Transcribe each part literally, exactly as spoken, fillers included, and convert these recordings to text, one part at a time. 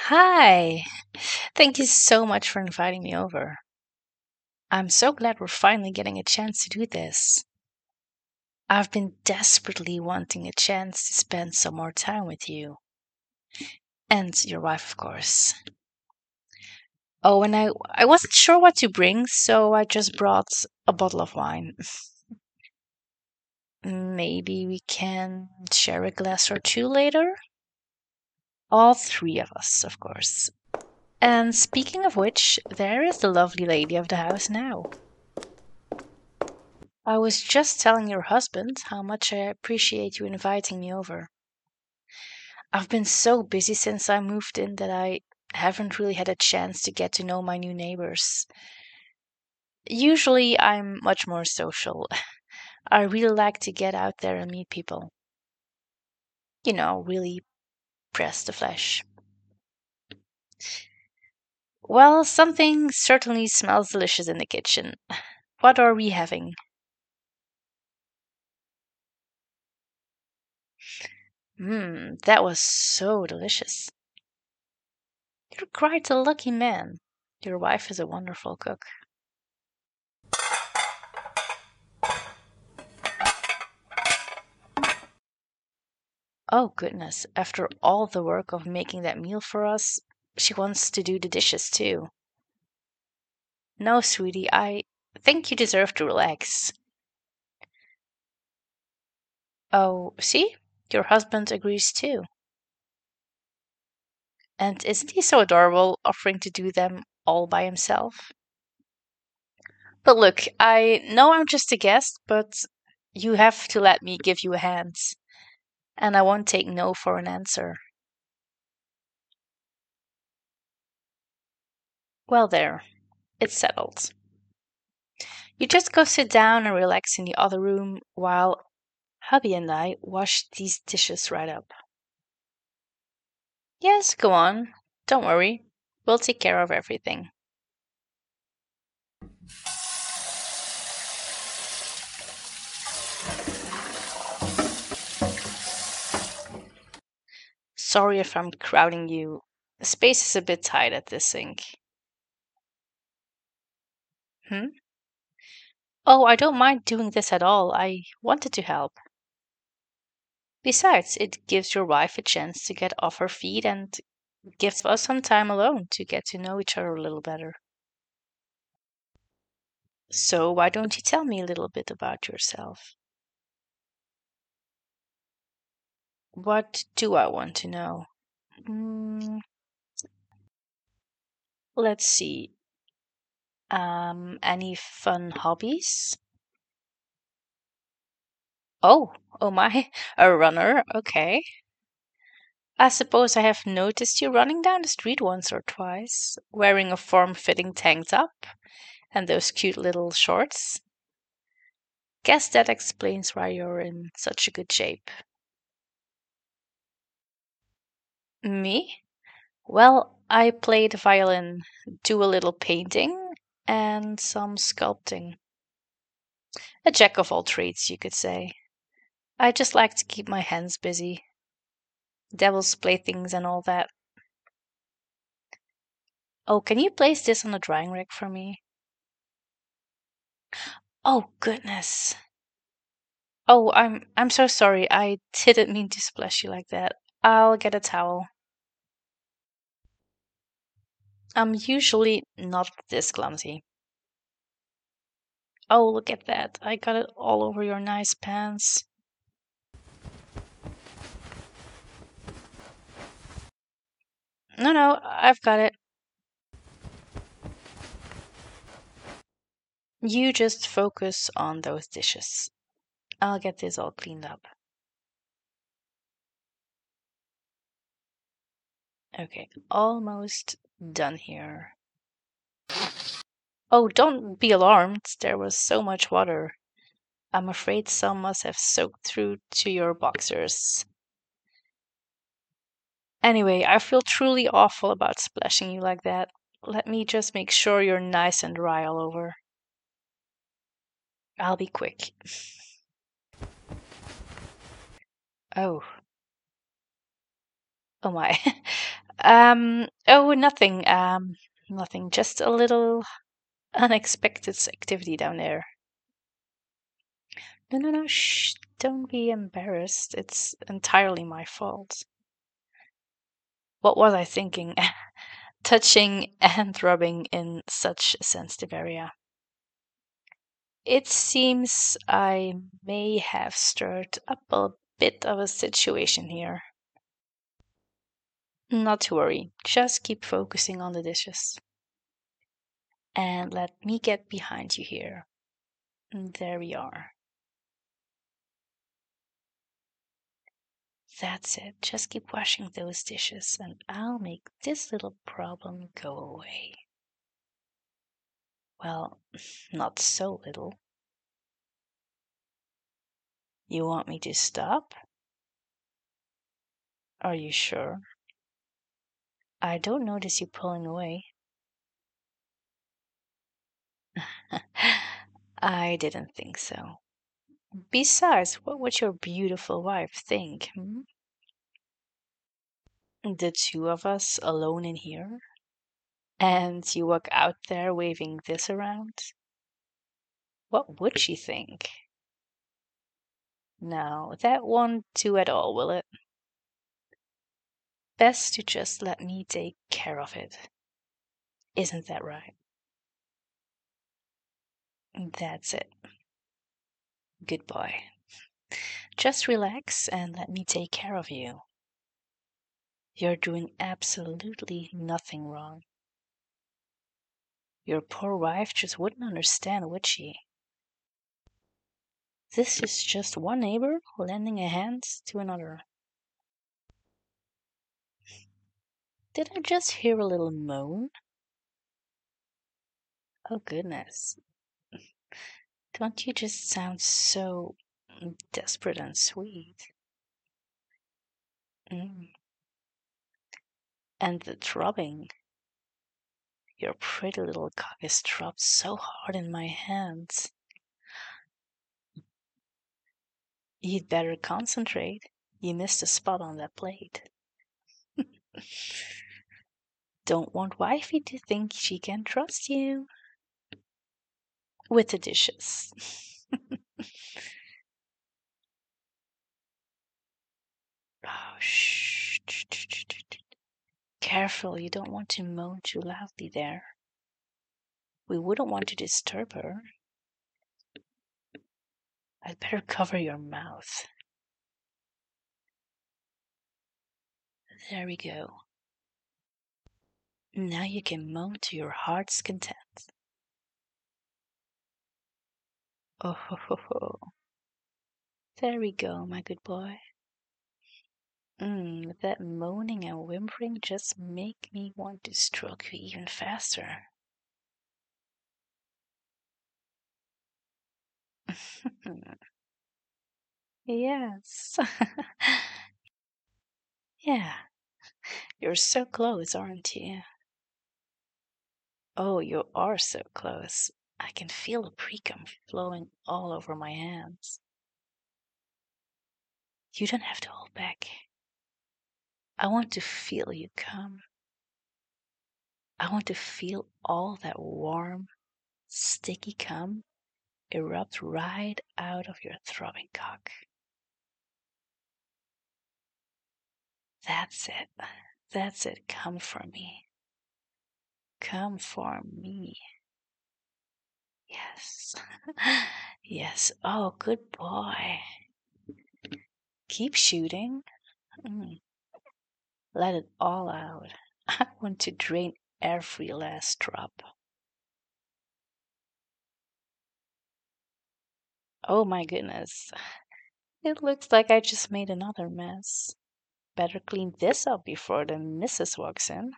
Hi. Thank you so much for inviting me over. I'm so glad we're finally getting a chance to do this. I've been desperately wanting a chance to spend some more time with you. And your wife, of course. Oh, and I I wasn't sure what to bring, so I just brought a bottle of wine. Maybe we can share a glass or two later? All three of us, of course. And speaking of which, there is the lovely lady of the house now. I was just telling your husband how much I appreciate you inviting me over. I've been so busy since I moved in that I haven't really had a chance to get to know my new neighbors. Usually, I'm much more social. I really like to get out there and meet people. You know, really press the flesh. Well, something certainly smells delicious in the kitchen. What are we having? Mmm, that was so delicious. You're quite a lucky man. Your wife is a wonderful cook. Oh goodness, after all the work of making that meal for us, she wants to do the dishes too. No, sweetie, I think you deserve to relax. Oh, see? Your husband agrees too. And isn't he so adorable, offering to do them all by himself? But look, I know I'm just a guest, but you have to let me give you a hand. And I won't take no for an answer. Well, there, it's settled. You just go sit down and relax in the other room while hubby and I wash these dishes right up. Yes, go on. Don't worry. We'll take care of everything. Sorry if I'm crowding you. The space is a bit tight at this sink. Hmm? Oh, I don't mind doing this at all. I wanted to help. Besides, it gives your wife a chance to get off her feet and gives us some time alone to get to know each other a little better. So, why don't you tell me a little bit about yourself? What do I want to know? Mm, let's see. Um, any fun hobbies? Oh, oh my, a runner. Okay. I suppose I have noticed you running down the street once or twice, wearing a form-fitting tank top and those cute little shorts. Guess that explains why you're in such a good shape. Me? Well, I play the violin, do a little painting, and some sculpting. A jack of all trades, you could say. I just like to keep my hands busy. Devil's playthings and all that. Oh, can you place this on the drying rack for me? Oh, goodness. Oh, I'm I'm so sorry. I didn't mean to splash you like that. I'll get a towel. I'm usually not this clumsy. Oh, look at that. I got it all over your nice pants. No, no, I've got it. You just focus on those dishes. I'll get this all cleaned up. Okay, almost done here. Oh, don't be alarmed. There was so much water. I'm afraid some must have soaked through to your boxers. Anyway, I feel truly awful about splashing you like that. Let me just make sure you're nice and dry all over. I'll be quick. Oh, oh my. Um, oh, nothing. Um, nothing. Just a little unexpected activity down there. No, no, no. Shh. Don't be embarrassed. It's entirely my fault. What was I thinking? Touching and rubbing in such a sensitive area. It seems I may have stirred up a bit of a situation here. Not to worry, just keep focusing on the dishes. And let me get behind you here. There we are. That's it. Just keep washing those dishes, and I'll make this little problem go away. Well, not so little. You want me to stop? Are you sure? I don't notice you pulling away. I didn't think so. Besides, what would your beautiful wife think? Hmm? The two of us alone in here? And you walk out there waving this around? What would she think? No, that won't do at all, will it? Best to just let me take care of it. Isn't that right? That's it. Good boy. Just relax and let me take care of you. You're doing absolutely nothing wrong. Your poor wife just wouldn't understand, would she? This is just one neighbor lending a hand to another. Did I just hear a little moan? Oh, goodness. Don't you just sound so desperate and sweet? Mm. And the throbbing. Your pretty little cock is throbbed so hard in my hands. You'd better concentrate. You missed a spot on that plate. Don't want wifey to think she can trust you with the dishes. Oh, shh. Careful, you don't want to moan too loudly there. We wouldn't want to disturb her. I'd better cover your mouth. There we go. Now you can moan to your heart's content. Oh ho ho ho. There we go, my good boy. Mm, that moaning and whimpering just make me want to stroke you even faster. Yes. Yeah, you're so close, aren't you? Oh, you are so close. I can feel the pre-cum flowing all over my hands. You don't have to hold back. I want to feel you come. I want to feel all that warm, sticky cum erupt right out of your throbbing cock. That's it. That's it. Come for me. Come for me. Yes. Yes. Oh, good boy. Keep shooting. Mm. Let it all out. I want to drain every last drop. Oh my goodness. It looks like I just made another mess. Better clean this up before the missus walks in.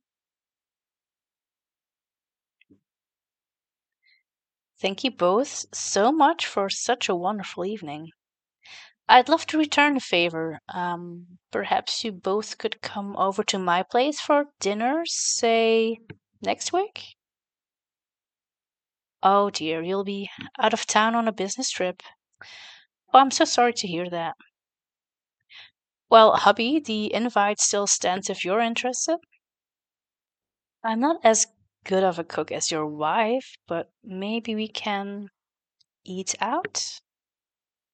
Thank you both so much for such a wonderful evening. I'd love to return the favor. Um, perhaps you both could come over to my place for dinner, say next week? Oh dear, you'll be out of town on a business trip. Oh, I'm so sorry to hear that. Well, hubby, the invite still stands if you're interested. I'm not as good of a cook as your wife, but maybe we can eat out?